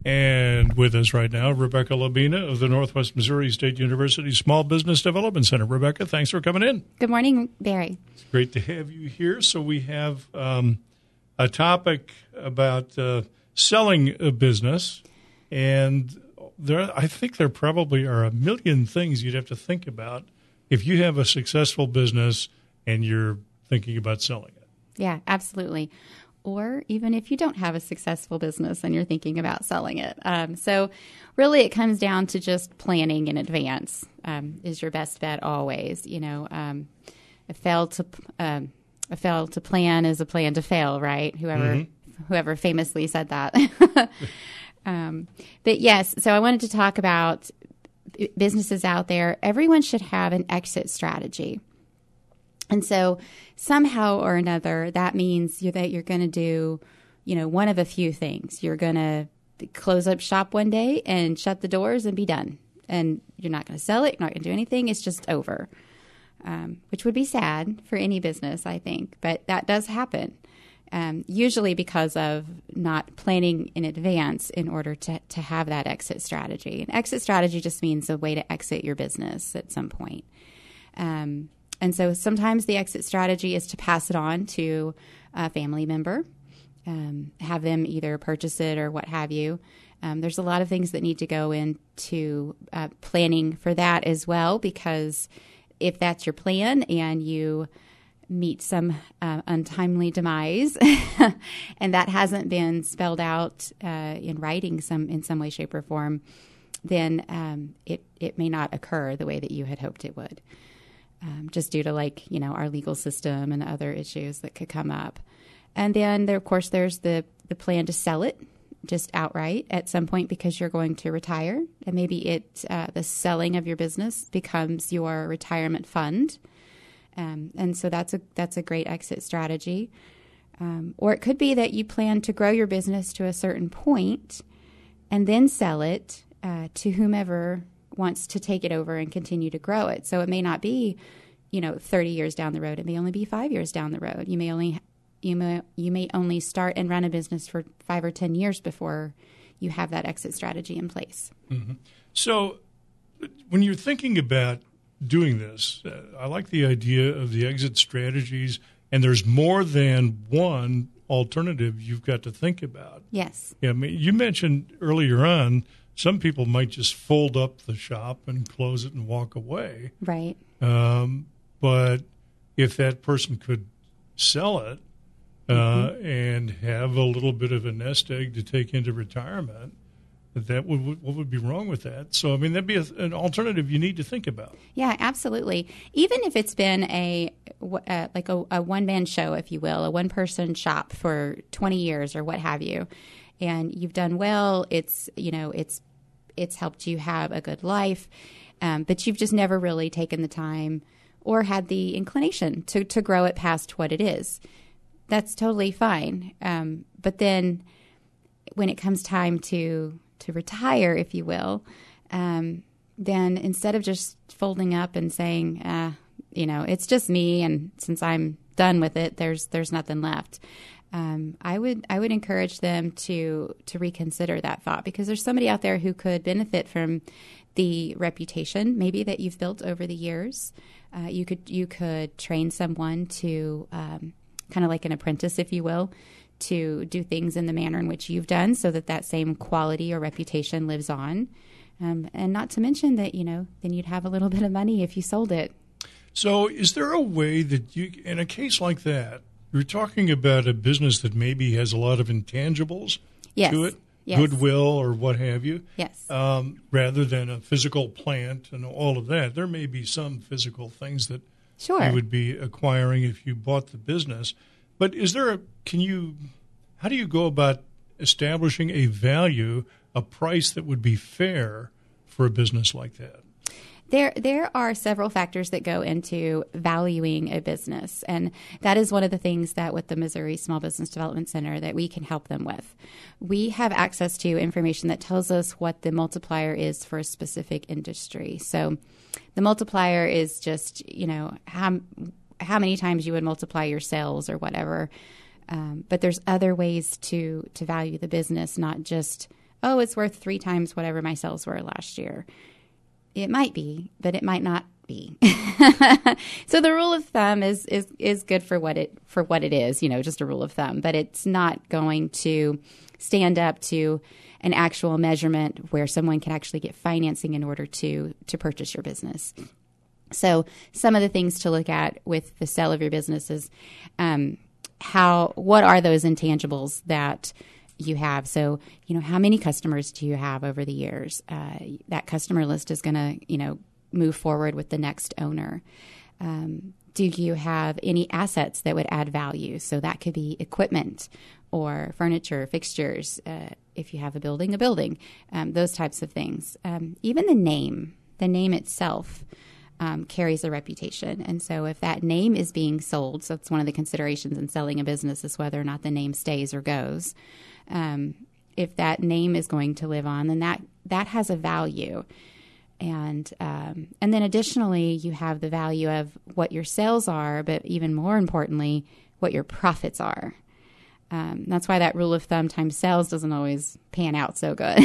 And with us right now, Rebecca Labina of the Northwest Missouri State University Small Business Development Center. Rebecca, thanks for coming in. Good morning, Barry. It's great to have you here. So we have a topic about selling a business, and I think there probably are a million things you'd have to think about if you have a successful business and you're thinking about selling it. Yeah, absolutely. Or even if you don't have a successful business and you're thinking about selling it. So really it comes down to just planning in advance is your best bet always. You know, a fail to plan is a plan to fail, right? Whoever famously said that. But yes, so I wanted to talk about businesses out there. Everyone should have an exit strategy. And so somehow or another, that means that you're going to do, one of a few things. You're going to close up shop one day and shut the doors and be done. And you're not going to sell it. You're not going to do anything. It's just over, which would be sad for any business, I think. But that does happen, usually because of not planning in advance in order to have that exit strategy. An exit strategy just means a way to exit your business at some point. And so sometimes the exit strategy is to pass it on to a family member, have them either purchase it or what have you. There's a lot of things that need to go into planning for that as well, because if that's your plan and you meet some untimely demise and that hasn't been spelled out in writing in some way, shape, or form, then it may not occur the way that you had hoped it would. Just due to our legal system and other issues that could come up. And then there's the plan to sell it just outright at some point because you're going to retire. And maybe the selling of your business becomes your retirement fund. And so that's a great exit strategy. Or it could be that you plan to grow your business to a certain point and then sell it to whomever wants to take it over and continue to grow it. So it may not be, 30 years down the road. It may only be 5 years down the road. You may only start and run a business for 5 or 10 years before you have that exit strategy in place. Mm-hmm. So when you're thinking about doing this, I like the idea of the exit strategies, and there's more than one alternative you've got to think about. Yes. Yeah, I mean, you mentioned earlier on some people might just fold up the shop and close it and walk away. Right. But if that person could sell it and have a little bit of a nest egg to take into retirement, what would be wrong with that? So, I mean, that'd be an alternative you need to think about. Yeah, absolutely. Even if it's been a one-man show, if you will, a one-person shop for 20 years or what have you, and you've done well, it's helped you have a good life, but you've just never really taken the time or had the inclination to grow it past what it is. That's totally fine. But then when it comes time to retire, if you will, then instead of just folding up and saying, it's just me, and since I'm done with it, there's nothing left. I would encourage them to reconsider that thought, because there's somebody out there who could benefit from the reputation maybe that you've built over the years. You could train someone to kind of like an apprentice, if you will, to do things in the manner in which you've done, so that same quality or reputation lives on. And not to mention that then you'd have a little bit of money if you sold it. So, is there a way that you, in a case like that? You're talking about a business that maybe has a lot of intangibles to it, goodwill or what have you. Yes. Rather than a physical plant and all of that. There may be some physical things that you would be acquiring if you bought the business. But how do you go about establishing a value, a price that would be fair for a business like that? There are several factors that go into valuing a business, and that is one of the things that with the Missouri Small Business Development Center that we can help them with. We have access to information that tells us what the multiplier is for a specific industry. So the multiplier is just, how many times you would multiply your sales or whatever. But there's other ways to value the business, not just oh, it's worth 3 times whatever my sales were last year. It might be, but it might not be. So the rule of thumb is good for what it is, just a rule of thumb, but it's not going to stand up to an actual measurement where someone can actually get financing in order to purchase your business. So some of the things to look at with the sale of your business is what are those intangibles that you have? So, how many customers do you have over the years? That customer list is going to, move forward with the next owner. Do you have any assets that would add value? So that could be equipment or furniture, fixtures. If you have a building, those types of things. Even the name itself carries a reputation. And so if that name is being sold, so it's one of the considerations in selling a business is whether or not the name stays or goes. If that name is going to live on, then that has a value. And then additionally, you have the value of what your sales are, but even more importantly, what your profits are. That's why that rule of thumb times sales doesn't always pan out so good.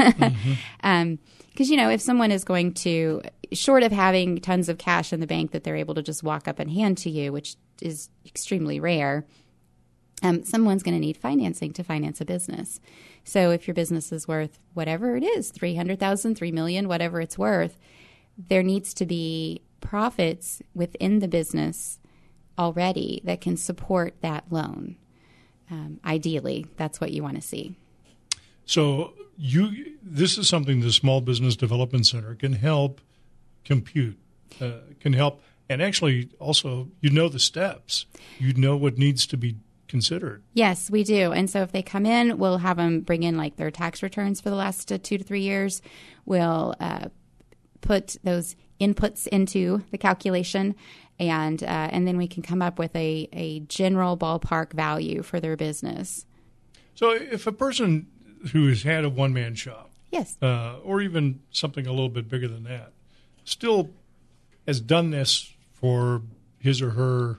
Because, if someone is going to, short of having tons of cash in the bank that they're able to just walk up and hand to you, which is extremely rare, someone's going to need financing to finance a business. So if your business is worth whatever it is, $300,000, $3 million, whatever it's worth, there needs to be profits within the business already that can support that loan. Ideally, that's what you want to see. So this is something the Small Business Development Center can help compute, can help, and actually also the steps. What needs to be considered. Yes, we do. And so if they come in, we'll have them bring in their tax returns for the last 2 to 3 years. We'll put those inputs into the calculation, and then we can come up with a general ballpark value for their business. So if a person who has had a one-man shop, yes, or even something a little bit bigger than that, still has done this for his or her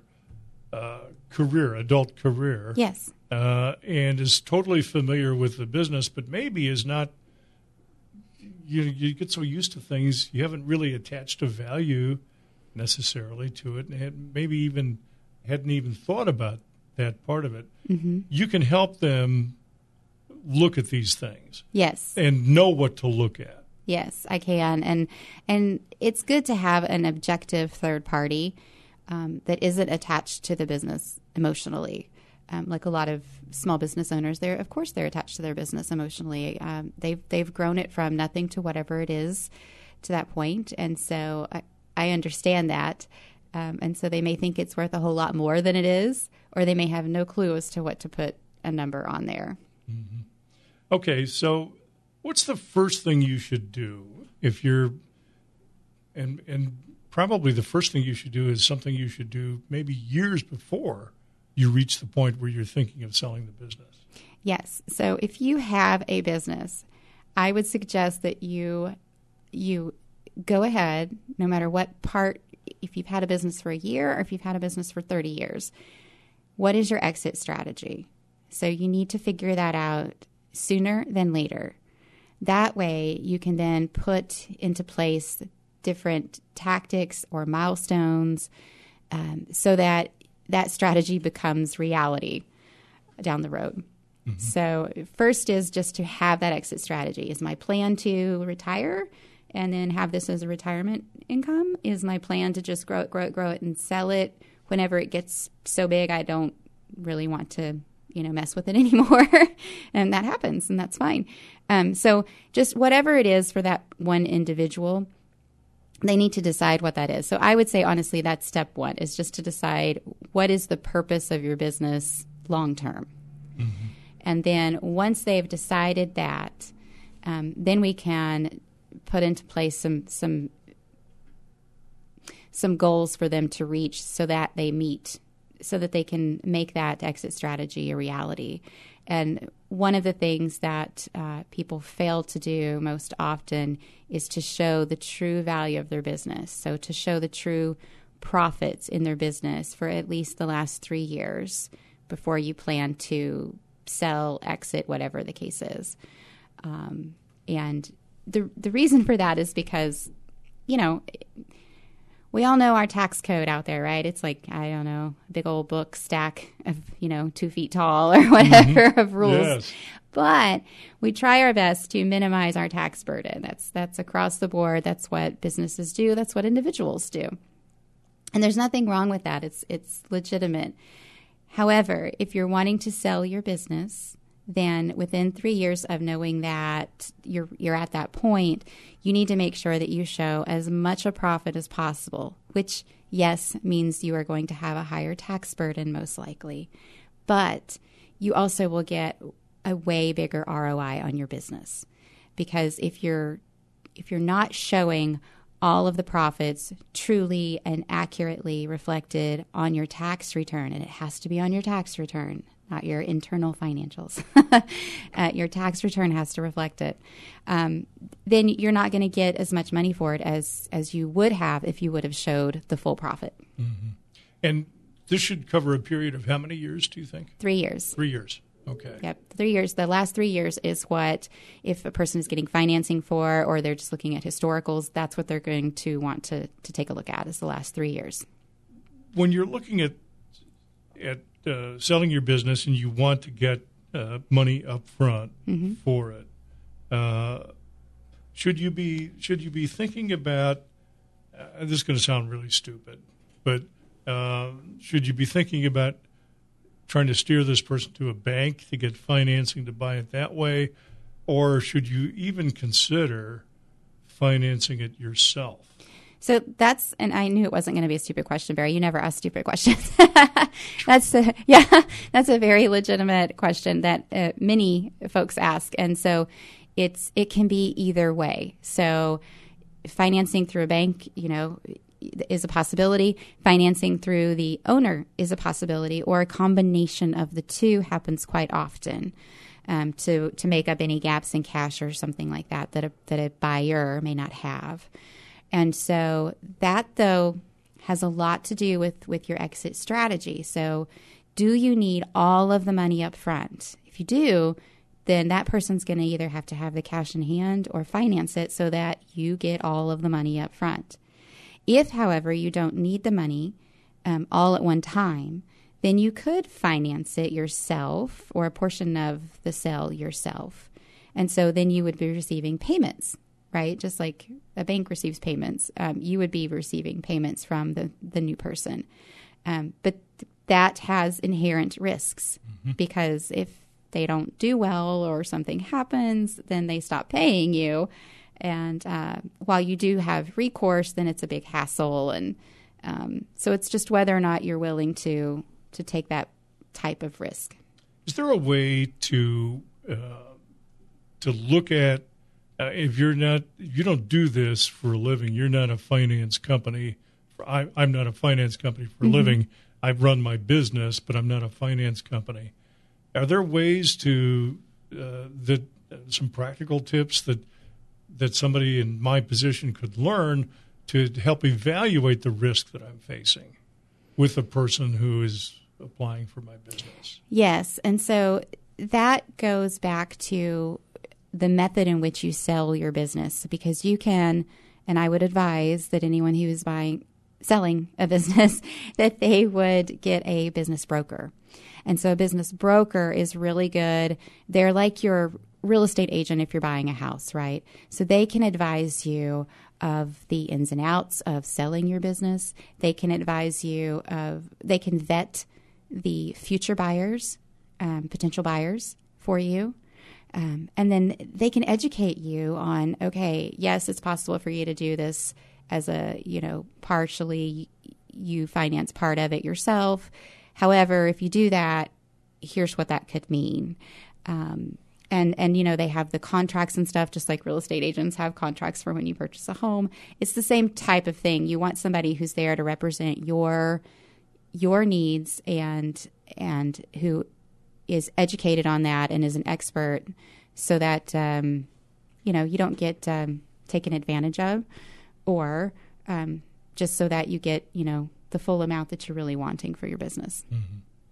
adult career, yes, and is totally familiar with the business, but maybe is not. You get so used to things, you haven't really attached a value necessarily to it, and maybe even hadn't even thought about that part of it. Mm-hmm. You can help them look at these things, yes, and know what to look at. Yes, I can, and it's good to have an objective third party that isn't attached to the business emotionally. Like a lot of small business owners, they're attached to their business emotionally. They've grown it from nothing to whatever it is to that point, and so I understand that. And so they may think it's worth a whole lot more than it is, or they may have no clue as to what to put a number on there. Mm-hmm. Okay, so what's the first thing you should do if you're and probably the first thing you should do is something you should do maybe years before you reach the point where you're thinking of selling the business? Yes. So if you have a business, I would suggest that you go ahead, no matter what part, if you've had a business for a year or if you've had a business for 30 years, what is your exit strategy? So you need to figure that out sooner than later. That way you can then put into place different tactics or milestones so that strategy becomes reality down the road. Mm-hmm. So first is just to have that exit strategy. Is my plan to retire and then have this as a retirement income? Is my plan to just grow it and sell it whenever it gets so big I don't really want to mess with it anymore? And that happens, and that's fine. So just whatever it is for that one individual, they need to decide what that is. So I would say, honestly, that's step one, is just to decide what is the purpose of your business long term. Mm-hmm. And then once they've decided that, then we can put into place some goals for them to reach so that they can make that exit strategy a reality. And one of the things that people fail to do most often is to show the true value of their business. So to show the true profits in their business for at least the last 3 years before you plan to sell, exit, whatever the case is. And the reason for that is because, we all know our tax code out there, right? It's like, I don't know, a big old book stack of, 2 feet tall or whatever of rules. Yes. But we try our best to minimize our tax burden. That's across the board. That's what businesses do. That's what individuals do. And there's nothing wrong with that. It's legitimate. However, if you're wanting to sell your business, then within 3 years of knowing that you're at that point, you need to make sure that you show as much a profit as possible, which, yes, means you are going to have a higher tax burden most likely. But you also will get a way bigger ROI on your business. Because if you're not showing all of the profits truly and accurately reflected on your tax return, and it has to be on your tax return, not your internal financials. Your tax return has to reflect it. Then you're not going to get as much money for it as you would have if you would have showed the full profit. Mm-hmm. And this should cover a period of how many years, do you think? 3 years. 3 years. Okay. Yep. 3 years. The last 3 years is what, if a person is getting financing for, or they're just looking at historicals, that's what they're going to want to take a look at, is the last 3 years. When you're looking at selling your business and you want to get money up front for it, should you be thinking about? This is going to sound really stupid, but should you be thinking about trying to steer this person to a bank to get financing to buy it that way, or should you even consider financing it yourself? So and I knew it wasn't going to be a stupid question, Barry. You never ask stupid questions. That's a very legitimate question that many folks ask. And so it can be either way. So financing through a bank, is a possibility. Financing through the owner is a possibility, or a combination of the two happens quite often to make up any gaps in cash or something like that a buyer may not have. And so that, though, has a lot to do with your exit strategy. So do you need all of the money up front? If you do, then that person's going to either have to have the cash in hand or finance it so that you get all of the money up front. If, however, you don't need the money all at one time, then you could finance it yourself or a portion of the sale yourself. And so then you would be receiving payments, right? Just like a bank receives payments, you would be receiving payments from the new person. But that has inherent risks because if they don't do well or something happens, then they stop paying you. And while you do have recourse, then it's a big hassle. And so it's just whether or not you're willing to take that type of risk. Is there a way to look at if you don't do this for a living, you're not a finance company. I'm not a finance company for a living. I run my business, but I'm not a finance company. Are there ways to some practical tips that somebody in my position could learn to help evaluate the risk that I'm facing with a person who is applying for my business? Yes. And so that goes back to the method in which you sell your business, because you can, and I would advise that anyone who is selling a business, that they would get a business broker. And so a business broker is really good. They're like your real estate agent if you're buying a house, right? So they can advise you of the ins and outs of selling your business. They can advise you they can vet the future buyers, potential buyers for you. And then they can educate you on, okay, yes, it's possible for you to do this as partially you finance part of it yourself. However, if you do that, here's what that could mean. And they have the contracts and stuff, just like real estate agents have contracts for when you purchase a home. It's the same type of thing. You want somebody who's there to represent your needs and who is educated on that and is an expert, so that you don't get taken advantage of, or just so that you get the full amount that you're really wanting for your business. Mm-hmm.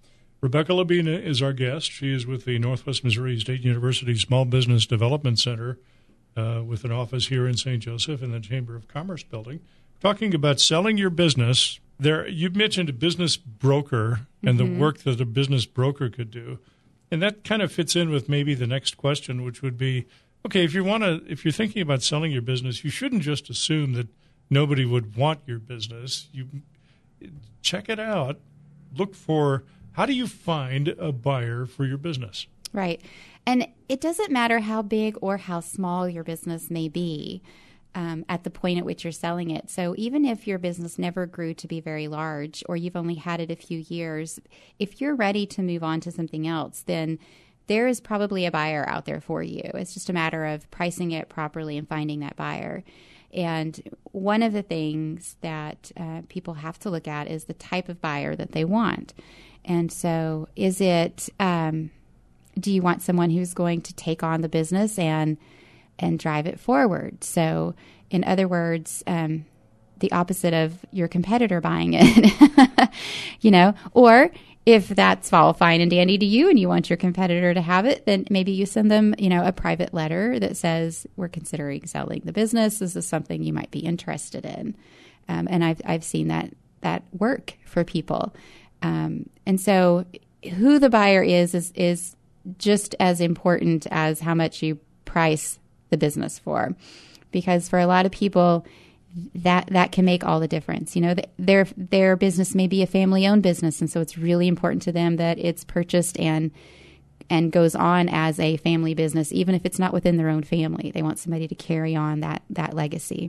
Rebecca Labina is our guest. She is with the Northwest Missouri State University Small Business Development Center with an office here in St. Joseph in the Chamber of Commerce building. Talking about selling your business. There, you mentioned a business broker and the work that a business broker could do. And that kind of fits in with maybe the next question, which would be, okay, if you're thinking about selling your business, you shouldn't just assume that nobody would want your business. You check it out. Look for, how do you find a buyer for your business? Right. And it doesn't matter how big or how small your business may be at the point at which you're selling it. So even if your business never grew to be very large, or you've only had it a few years, if you're ready to move on to something else, then there is probably a buyer out there for you. It's just a matter of pricing it properly and finding that buyer. And one of the things that people have to look at is the type of buyer that they want. And so is it, do you want someone who's going to take on the business and drive it forward? So in other words, the opposite of your competitor buying it, or if that's all fine and dandy to you and you want your competitor to have it, then maybe you send them, a private letter that says, we're considering selling the business. This is something you might be interested in. And I've seen that work for people. And so who the buyer is just as important as how much you price the business for. Because for a lot of people, that can make all the difference. Their business may be a family-owned business, and so it's really important to them that it's purchased and goes on as a family business, even if it's not within their own family. They want somebody to carry on that legacy.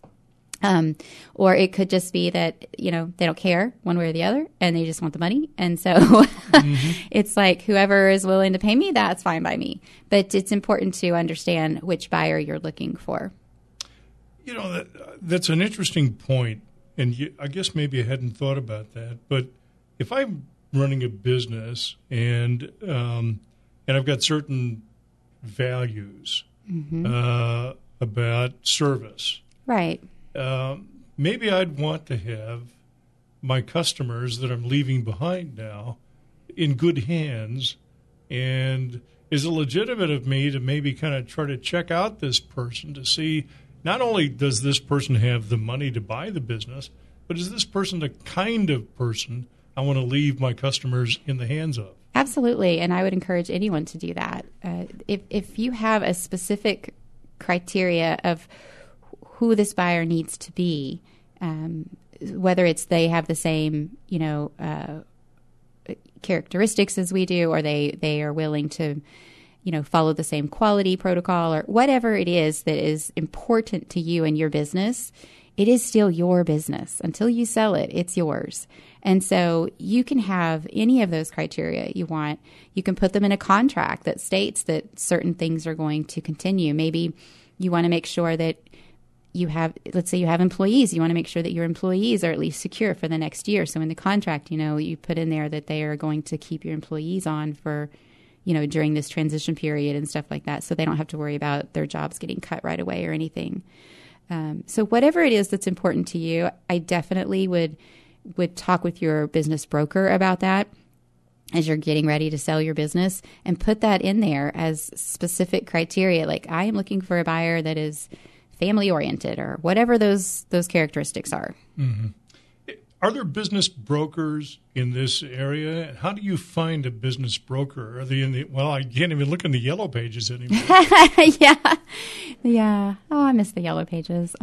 Or it could just be that, they don't care one way or the other and they just want the money. And so it's like whoever is willing to pay me, that's fine by me. But it's important to understand which buyer you're looking for. That's an interesting point. And I guess maybe I hadn't thought about that. But if I'm running a business and I've got certain values about service. Right. Maybe I'd want to have my customers that I'm leaving behind now in good hands. And is it legitimate of me to maybe kind of try to check out this person to see not only does this person have the money to buy the business, but is this person the kind of person I want to leave my customers in the hands of? Absolutely. And I would encourage anyone to do that. If you have a specific criteria of who this buyer needs to be, whether it's they have the same, characteristics as we do, or they are willing to, follow the same quality protocol, or whatever it is that is important to you and your business, it is still your business. Until you sell it, it's yours. And so you can have any of those criteria you want. You can put them in a contract that states that certain things are going to continue. Maybe you want to make sure that you have, let's say you have employees, you want to make sure that your employees are at least secure for the next year. So in the contract, you put in there that they are going to keep your employees on for, during this transition period and stuff like that. So they don't have to worry about their jobs getting cut right away or anything. So whatever it is that's important to you, I definitely would talk with your business broker about that as you're getting ready to sell your business, and put that in there as specific criteria. Like, I am looking for a buyer that is family oriented, or whatever those characteristics are. Mm-hmm. Are there business brokers in this area? How do you find a business broker? Are they I can't even look in the yellow pages anymore. Yeah. Oh, I miss the yellow pages.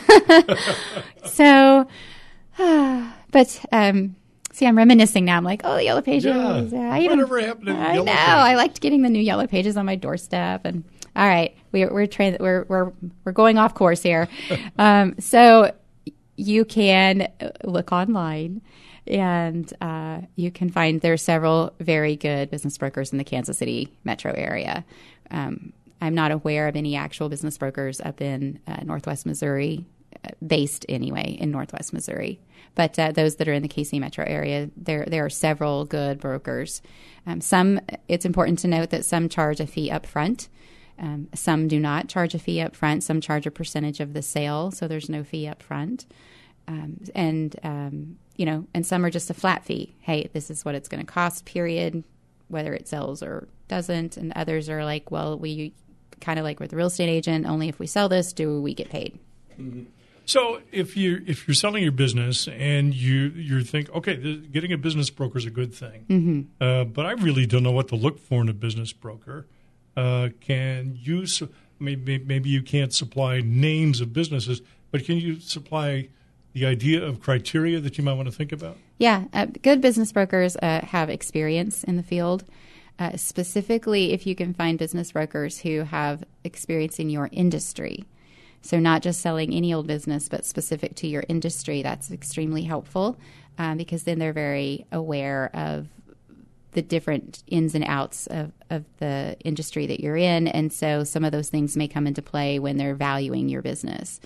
See, I'm reminiscing now. I'm like, oh, the yellow pages. Yeah. Whatever happened to the yellow pages? I liked getting the new yellow pages on my doorstep. And all right, we're going off course here. So you can look online, and you can find there are several very good business brokers in the Kansas City metro area. I'm not aware of any actual business brokers up in Northwest Missouri, based anyway in Northwest Missouri. But those that are in the KC metro area, there are several good brokers. It's important to note that some charge a fee up front. Some do not charge a fee up front. Some charge a percentage of the sale, so there's no fee up front. And some are just a flat fee. Hey, this is what it's going to cost, period, whether it sells or doesn't. And others are like, well, we kind of like with the real estate agent, only if we sell this do we get paid. Mm-hmm. So if you're selling your business and you think, okay, getting a business broker is a good thing, but I really don't know what to look for in a business broker. Can you maybe you can't supply names of businesses, but can you supply the idea of criteria that you might want to think about? Yeah, good business brokers have experience in the field. Specifically, if you can find business brokers who have experience in your industry. So not just selling any old business, but specific to your industry, that's extremely helpful because then they're very aware of the different ins and outs of the industry that you're in. And so some of those things may come into play when they're valuing your business.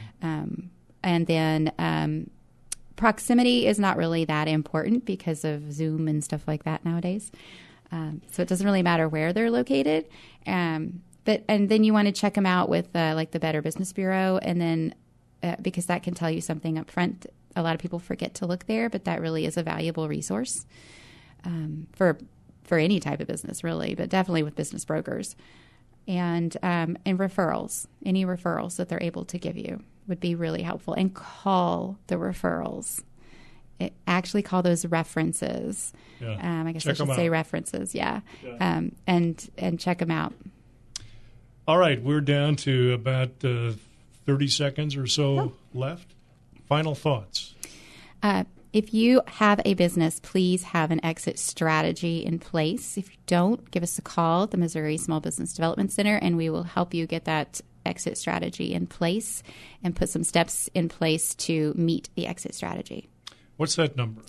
And then proximity is not really that important because of Zoom and stuff like that nowadays. So it doesn't really matter where they're located. And then you want to check them out with like the Better Business Bureau, and then because that can tell you something up front. A lot of people forget to look there, but that really is a valuable resource for any type of business, really, but definitely with business brokers. And referrals, any referrals that they're able to give you would be really helpful. And call the referrals. Actually call those references. Yeah. I guess I should say references, yeah. And check them out. All right, we're down to about 30 seconds or so left. Final thoughts. If you have a business, please have an exit strategy in place. If you don't, give us a call at the Missouri Small Business Development Center, and we will help you get that exit strategy in place and put some steps in place to meet the exit strategy. What's that number?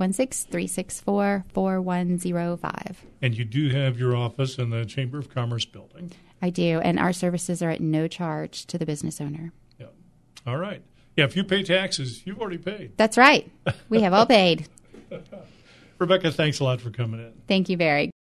816-364-4105. And you do have your office in the Chamber of Commerce building. I do, and our services are at no charge to the business owner. Yeah. All right. Yeah, if you pay taxes, you've already paid. That's right. We have all paid. Rebecca, thanks a lot for coming in. Thank you, Barry.